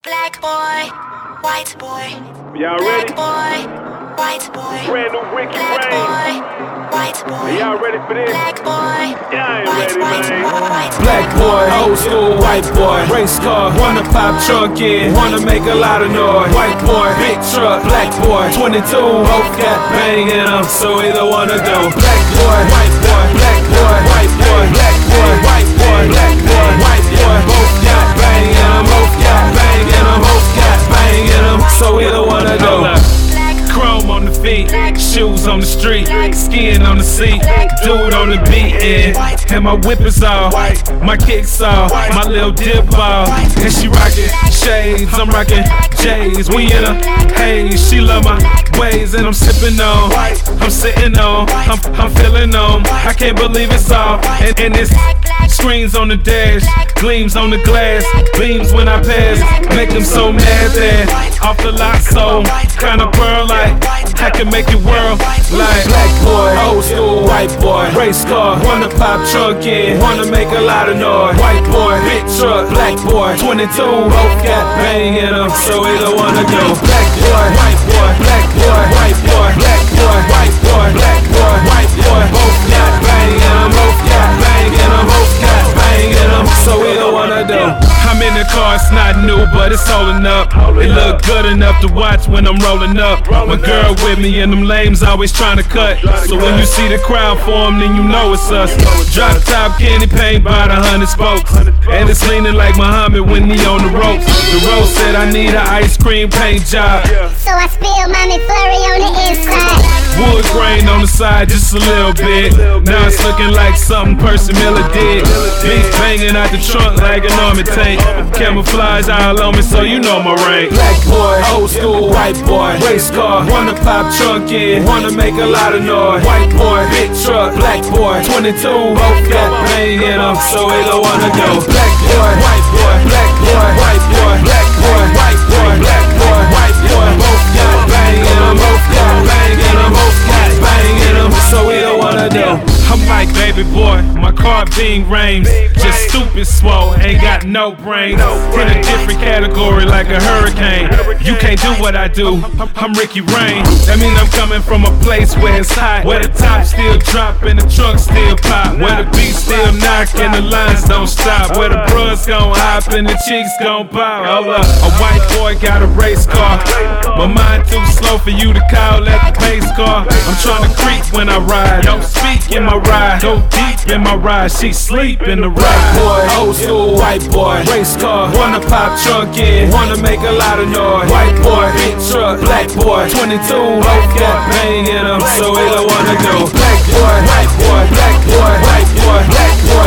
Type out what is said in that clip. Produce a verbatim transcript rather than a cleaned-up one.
Black boy, white boy. Y'all ready? Black boy, white boy. Brand new Ricky Black Rain. boy, white boy. Y'all ready for this? Black boy, Y'all ain't white, ready, white, man. white, Black boy, old school white boy, race car, wanna pop trunk in, wanna make a lot of noise. White boy, big truck, black boy, twenty-two, both got bang in them, so either one of them. Black boy, white boy, black boy, white boy, black boy, white boy, black boy, white boy, both got bang in them, both got bang in them, both got bang in them, so either one of them. Chrome on the feet, shoes on the street, skin on the seat, dude on the beat, yeah. And my whip is off, my kicks off, my little dip off. And she rockin' shades, I'm rockin' J's. We in a haze, she love my ways, and I'm sippin' on, I'm sitting on, I'm, I'm feeling on. I can't believe it's all, and, and it's screens on the dash, gleams on the glass, beams when I pass, make them so mad that off the lot, so kinda pearl like I can make it whirl like black boy, old school white boy, race car, wanna pop trunk in, wanna make a lot of noise. White boy, big truck, black boy, twenty-two, both got bang in them, so either one of them. Black boy, white boy, black boy, white boy, black boy, white boy, black boy, white boy, both got bang in them, both got bang in them, both got bang in them, so either one of them. I'm in the car, it's not new, but it's holding up. It look good enough to watch when I'm rolling up. My girl with me and them lames always trying to cut. So when you see the crowd form, then you know it's us. Drop top candy paint by the hundred spokes, and it's leaning like Muhammad when he on the ropes. The road said I need an ice cream paint job, so I spilled my McFlurry on the inside. Wood grain on the side, just a little bit. Now it's looking like something Percy Miller did. Beats banging out the trunk like an army tank. Camouflage all on me, so you know my rank. Black boy, old school white boy, race car, wanna pop trunk in, wanna make a lot of noise. White boy, big truck, black boy, twenty-two, both got bang in them, so either one of them. Black boy, white boy, black boy, white boy, black boy, white boy, black boy, white boy, both got bang in them, both got bang in them, both got bang in them, so either one of them. I'm like baby boy, my car being rains, just stupid swole, ain't got no brains. In a different category like a hurricane. You can't do what I do, I'm Ricky Rain. That mean I'm coming from a place where it's hot, where the top still drop and the trunk still pop, where the beat still knock and the lines don't stop, where the bros gon' hop and the cheeks gon' pop. Hold up, a white boy got a race car, but mine too slow for you to call at the pace car. I'm tryna creep when I ride, don't speak in my ride, go deep in my ride, she sleep in the ride. Boy, old school white boy, race car, wanna pop trunk in, wanna make a lot of noise. White boy, big truck, black boy, twenty-two, both got bang in them, so either one of them. Black boy, white boy, black boy, white boy, black boy,